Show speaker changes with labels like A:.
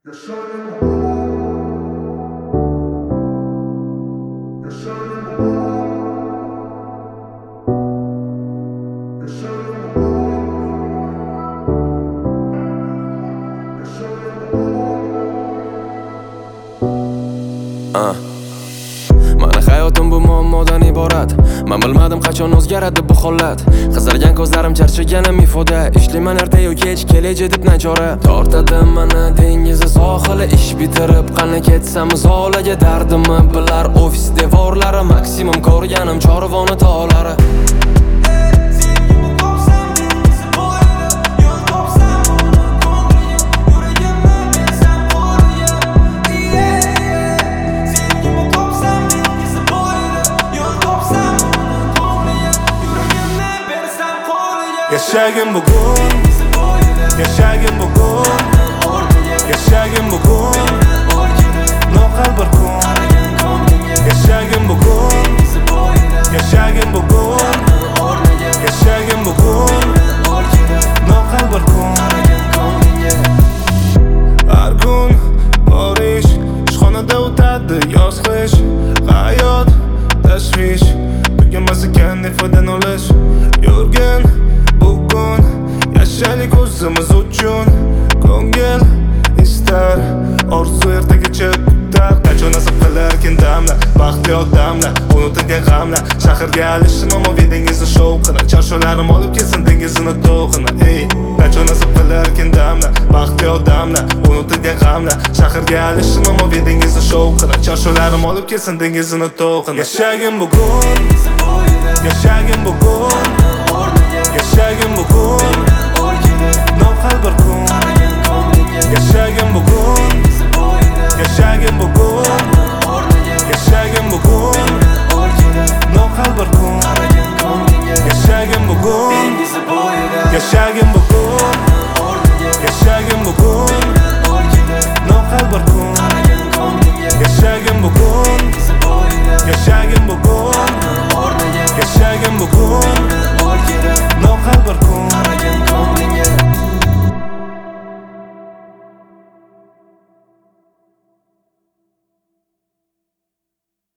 A: Mani hayotim bu muammodan iborat. Men bilmadim qachon o'zgaradi bu holat. Qizargan ko'zlarim charchaganim ifoda. Ishlayman erta-yu kech, kelajak deb nachora. Tortadi meni dengizi sohili, ish bitirib qani ketsam zolaga. Dardimni bilar ofis devorlari, maksimum ko'rganim chorvoni tog'lari.
B: Yaşagim bugun, yaşagim bugun, yaşagim bugun, noqal bir kun. Yaşagim bugun, yaşagim bugun, yaşagim bugun, noqal bir kun. Har kun bor ish, ishxonada o'tadi yoz qish. Hayot tashvish, tugamas ekan ifodan olish. Yurgan bugun yashaylik o'zimiz uchun. Ko'ngil istar, orzu ertagacha kutar. Qachon nasib qilarkin damlar, baxtli odamlar, unutilgan g'amlar. Shaharga alishim omoviy dengizni shovqini, charsholarim olib kelsin dengizini to'qini. Ey, qachon nasib qilarkin damlar, baxtli odamlar, unutilgan g'amlar. Shaharga alishim omoviy dengizni shovqini, charsholarim olib kelsin dengizini to'qini. Yashagim bugun, yashagim bugun, yaşagim bugun, noqal bir kun. Yaşagim bugun, yaşagim bugun, yaşagim bugun, noqal bir kun.